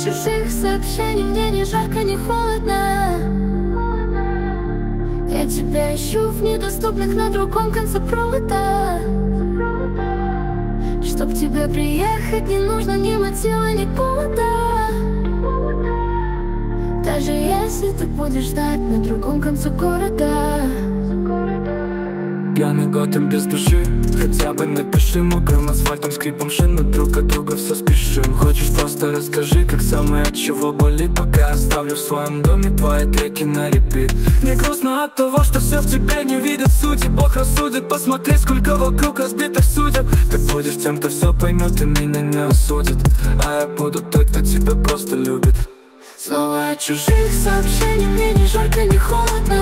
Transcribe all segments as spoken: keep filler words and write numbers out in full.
чужих сообщений мне ни жарко, ни холодно. Я тебя ищу в недоступных на другом конце провода. Чтоб тебе приехать, не нужно ни мотива, ни повода. Даже если ты будешь ждать на другом конце города. Пьяный Готэм без души, хотя бы напиши мокрым асфальтом, скрипом шин. Мы друг от друга все спешим. Хочешь, просто расскажи, как самое, от чего болит. Пока оставлю в своем доме твои треки на репит. Мне грустно от того, что все в тебе не видят сути. Бог рассудит, посмотри, сколько вокруг разбитых судеб. Ты будешь тем, кто все поймет и меня не осудит. А я буду той, кто тебя просто любит. Снова от чужих сообщений мне ни жарко, ни холодно.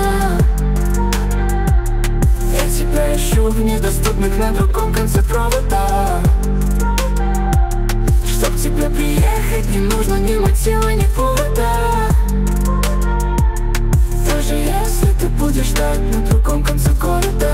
Я тебя ищу в недоступных на другом конце провода. Чтоб тебе приехать, не нужно ни мотива, ни повода. Даже если ты будешь ждать на другом конце города.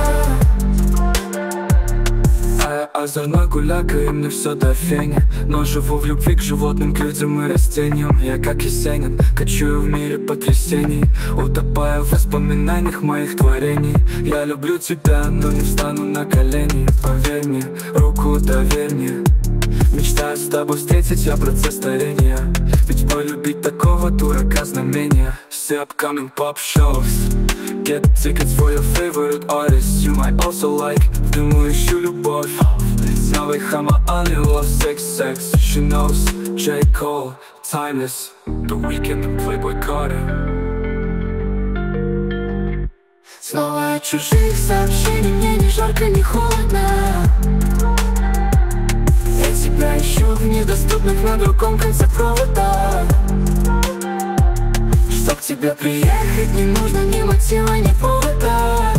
А я озорной гуляка, и мне все до фени. Но живу в любви к животным, к людям и растениям. Я как Есенин, кочую в мире потрясений, утопая в воспоминаниях моих творений. Я люблю тебя, но не встану на колени. Поверь мне, руку доверь мне. Мечтаю с тобой встретить я процесс старения. Ведь полюбить такого дурака знамения. Все upcoming pop shows. Get tickets for your favorite artists you might also like. В дыму ищу любовь. Новый Хамаан и Love Sex Sex. She knows J. Cole, Timeless, The Weeknd and Playboy Carter. Снова от чужих сообщений мне ни жарко, ни холодно. Я тебя ищу в недоступных на другом конце провода. Чтоб тебе приехать, не нужно ни мотива, ни повода.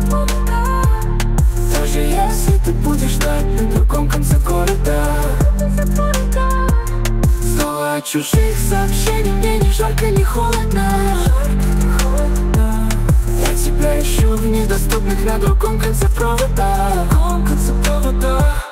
Даже если ты будешь ждать на другом конце города. Снова от чужих сообщений мне ни жарко, ни холодно. Я тебя ищу в недоступных на другом конце провода.